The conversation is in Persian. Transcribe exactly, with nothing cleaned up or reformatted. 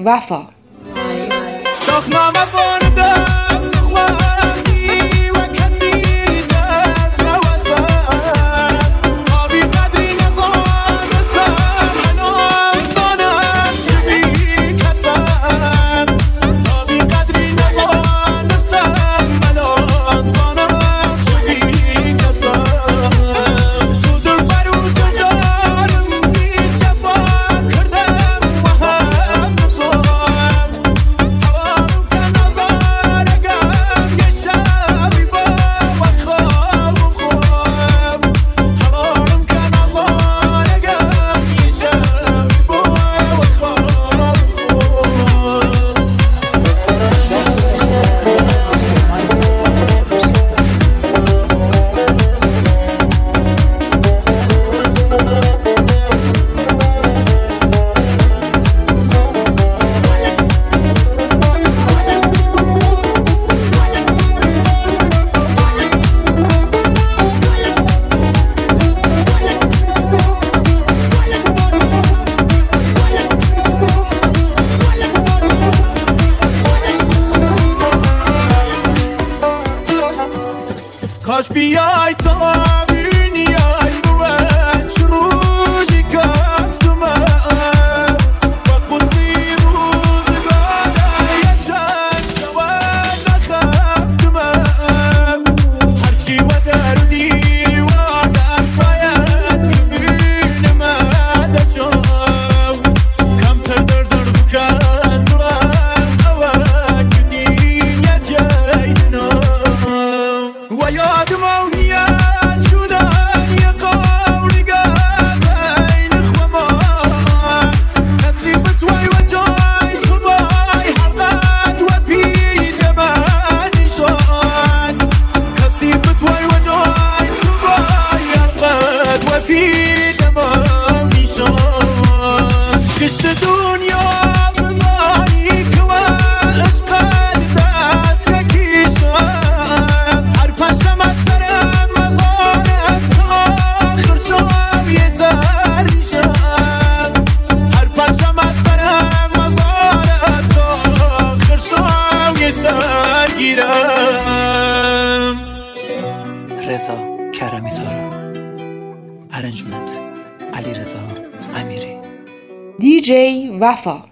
وفا. کاش بیای تا بینیای من شروعی کفتمه با قصی روزگاره یه چند شود نخفتمه هرچی و دردی و در شاید کبینمه در جو کمتر در در بکن درم اوه کدین یه جایدنم و یادم اونیت شدن یه قولیگه بین خوامان نصیب توی و جای صبای حرقت و پیج من نشان نصیب توی و جای صبای حرقت و پیج من نشان کشت دنیا بزانی که و عشقت دست بکشم هر پشم از سرم مزارت تا آخر شب یه زر میشم هر پشم از سرم مزارت تا آخر شب یه سر گیرم. رضا کرمی تارا، ارنجمنت علی رضا امیری. دی جی وفا.